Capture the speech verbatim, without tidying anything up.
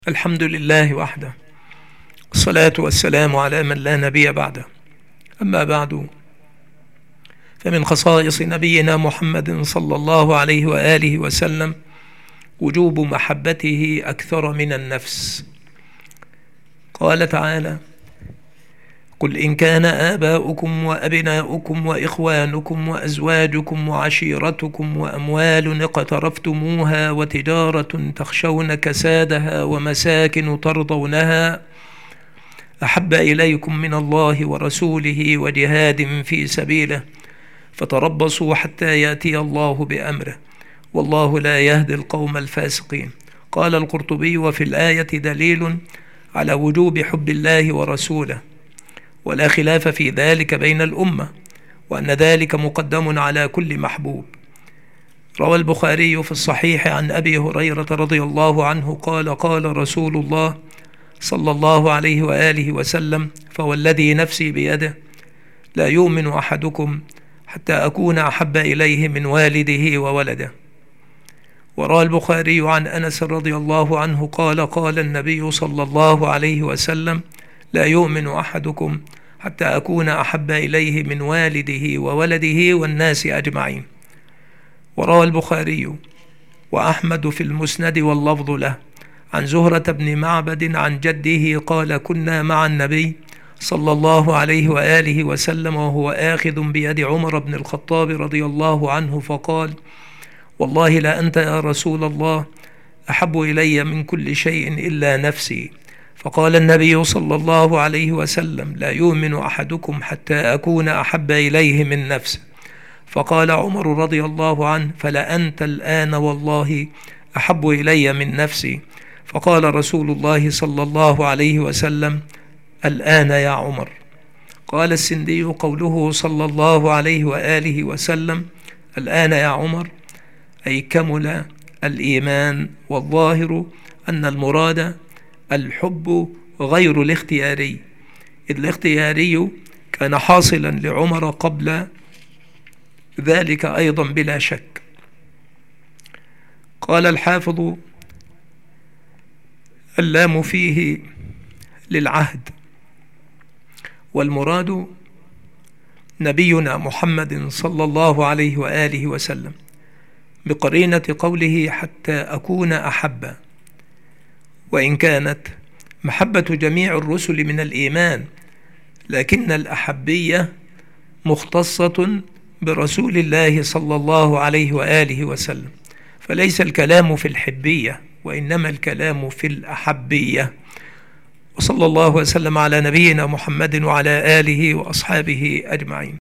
الحمد لله وحده، والصلاة والسلام على من لا نبي بعده. أما بعد، فمن خصائص نبينا محمد صلى الله عليه وآله وسلم وجوب محبته أكثر من النفس. قال تعالى: قل إن كان آباؤكم وأبناؤكم وإخوانكم وأزواجكم وعشيرتكم وأموال اقترفتموها وتجارة تخشون كسادها ومساكن ترضونها أحب إليكم من الله ورسوله وجهاد في سبيله فتربصوا حتى يأتي الله بأمره والله لا يهدي القوم الفاسقين. قال القرطبي: وفي الآية دليل على وجوب حب الله ورسوله، ولا خلاف في ذلك بين الأمة، وأن ذلك مقدم على كل محبوب. روى البخاري في الصحيح عن أبي هريرة رضي الله عنه قال: قال رسول الله صلى الله عليه وآله وسلم: فوالذي نفسي بيده لا يؤمن أحدكم حتى أكون أحب إليه من والده وولده. وروى البخاري عن أنس رضي الله عنه قال: قال النبي صلى الله عليه وسلم: لا يؤمن أحدكم حتى أكون أحب إليه من والده وولده والناس أجمعين. وروى البخاري وأحمد في المسند واللفظ له عن زهرة بن معبد عن جده قال: كنا مع النبي صلى الله عليه وآله وسلم وهو آخذ بيد عمر بن الخطاب رضي الله عنه، فقال: والله لا أنت يا رسول الله أحب إلي من كل شيء إلا نفسي. فقال النبي صلى الله عليه وسلم: لا يؤمن أحدكم حتى أكون أحب إليه من نفسه. فقال عمر رضي الله عنه: فلا أنت الآن والله أحب إلي من نفسي. فقال رسول الله صلى الله عليه وسلم: الآن يا عمر. قال السندي: قوله صلى الله عليه وآله وسلم الآن يا عمر أي كمل الإيمان، والظاهر أن المراد الحب غير الاختياري، إذ الاختياري كان حاصلا لعمر قبل ذلك أيضا بلا شك. قال الحافظ: اللام فيه للعهد، والمراد نبينا محمد صلى الله عليه وآله وسلم بقرينة قوله حتى أكون أحب، وإن كانت محبة جميع الرسل من الإيمان، لكن الأحبية مختصة برسول الله صلى الله عليه وآله وسلم، فليس الكلام في الحبية وإنما الكلام في الأحبية. وصلى الله وسلم على نبينا محمد وعلى آله وأصحابه أجمعين.